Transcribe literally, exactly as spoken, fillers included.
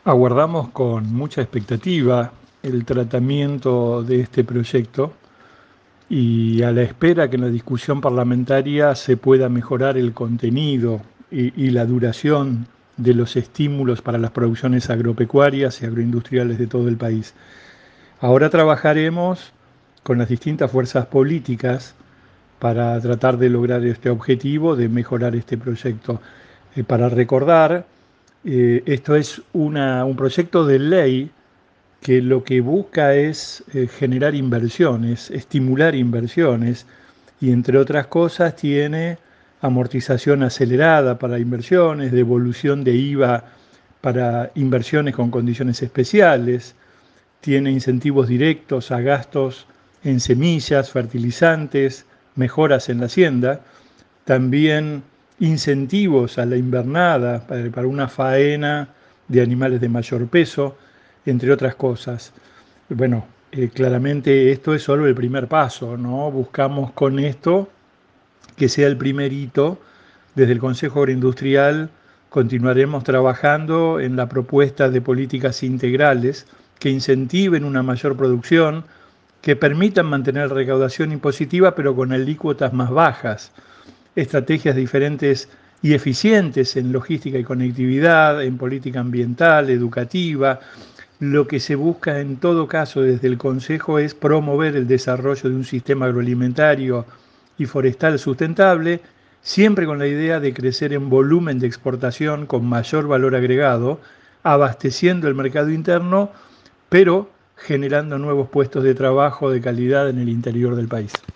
Aguardamos con mucha expectativa el tratamiento de este proyecto y a la espera que en la discusión parlamentaria se pueda mejorar el contenido y, y la duración de los estímulos para las producciones agropecuarias y agroindustriales de todo el país. Ahora trabajaremos con las distintas fuerzas políticas para tratar de lograr este objetivo, de mejorar este proyecto. Eh, para recordar, eh, esto es una, un proyecto de ley que lo que busca es eh, generar inversiones, estimular inversiones y entre otras cosas tiene amortización acelerada para inversiones, devolución de I V A para inversiones con condiciones especiales, tiene incentivos directos a gastos en semillas, fertilizantes, mejoras en la hacienda, también incentivos a la invernada para, para una faena de animales de mayor peso, entre otras cosas. Bueno, eh, claramente esto es solo el primer paso, ¿no? Buscamos con esto que sea el primer hito. Desde el Consejo Agroindustrial continuaremos trabajando en la propuesta de políticas integrales que incentiven una mayor producción, que permitan mantener recaudación impositiva pero con alícuotas más bajas, estrategias diferentes y eficientes en logística y conectividad, en política ambiental, educativa. Lo que se busca en todo caso desde el Consejo es promover el desarrollo de un sistema agroalimentario y forestal sustentable, siempre con la idea de crecer en volumen de exportación con mayor valor agregado, abasteciendo el mercado interno, pero generando nuevos puestos de trabajo de calidad en el interior del país.